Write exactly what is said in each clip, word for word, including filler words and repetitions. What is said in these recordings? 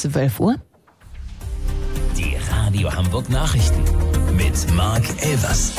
zwölf Uhr. Die Radio Hamburg Nachrichten mit Marc Elvers.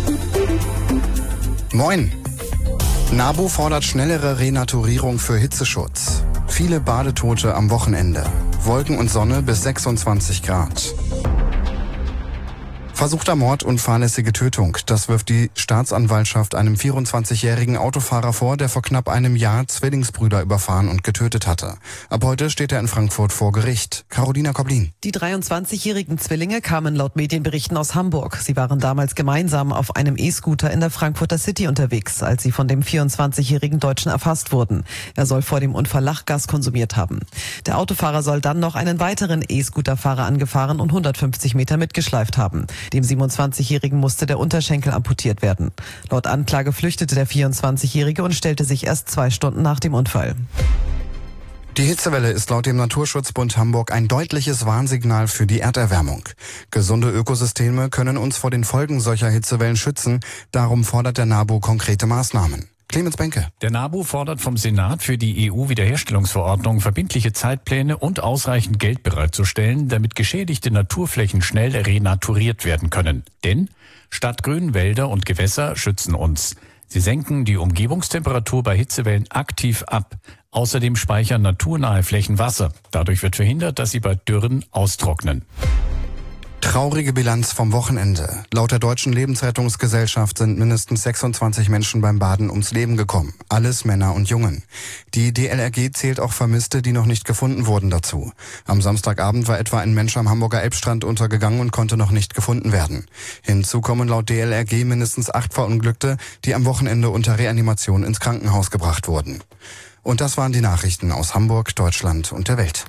Moin. NABU fordert schnellere Renaturierung für Hitzeschutz. Viele Badetote am Wochenende. Wolken und Sonne bis sechsundzwanzig Grad. Versuchter Mord und fahrlässige Tötung. Das wirft die Staatsanwaltschaft einem vierundzwanzigjährigen Autofahrer vor, der vor knapp einem Jahr Zwillingsbrüder überfahren und getötet hatte. Ab heute steht er in Frankfurt vor Gericht. Carolina Koblin. Die dreiundzwanzigjährigen Zwillinge kamen laut Medienberichten aus Hamburg. Sie waren damals gemeinsam auf einem E-Scooter in der Frankfurter City unterwegs, als sie von dem vierundzwanzigjährigen Deutschen erfasst wurden. Er soll vor dem Unfall Lachgas konsumiert haben. Der Autofahrer soll dann noch einen weiteren E-Scooterfahrer angefahren und hundertfünfzig Meter mitgeschleift haben. Dem siebenundzwanzigjährigen musste der Unterschenkel amputiert werden. Laut Anklage flüchtete der vierundzwanzigjährige und stellte sich erst zwei Stunden nach dem Unfall. Die Hitzewelle ist laut dem Naturschutzbund Hamburg ein deutliches Warnsignal für die Erderwärmung. Gesunde Ökosysteme können uns vor den Folgen solcher Hitzewellen schützen. Darum fordert der NABU konkrete Maßnahmen. Clemens Benke. Der NABU fordert vom Senat für die E U-Wiederherstellungsverordnung verbindliche Zeitpläne und ausreichend Geld bereitzustellen, damit geschädigte Naturflächen schnell renaturiert werden können. Denn statt grünen Wälder und Gewässer schützen uns. Sie senken die Umgebungstemperatur bei Hitzewellen aktiv ab. Außerdem speichern naturnahe Flächen Wasser. Dadurch wird verhindert, dass sie bei Dürren austrocknen. Traurige Bilanz vom Wochenende. Laut der Deutschen Lebensrettungsgesellschaft sind mindestens sechsundzwanzig Menschen beim Baden ums Leben gekommen. Alles Männer und Jungen. Die D L R G zählt auch Vermisste, die noch nicht gefunden wurden, dazu. Am Samstagabend war etwa ein Mensch am Hamburger Elbstrand untergegangen und konnte noch nicht gefunden werden. Hinzu kommen laut D L R G mindestens acht Verunglückte, die am Wochenende unter Reanimation ins Krankenhaus gebracht wurden. Und das waren die Nachrichten aus Hamburg, Deutschland und der Welt.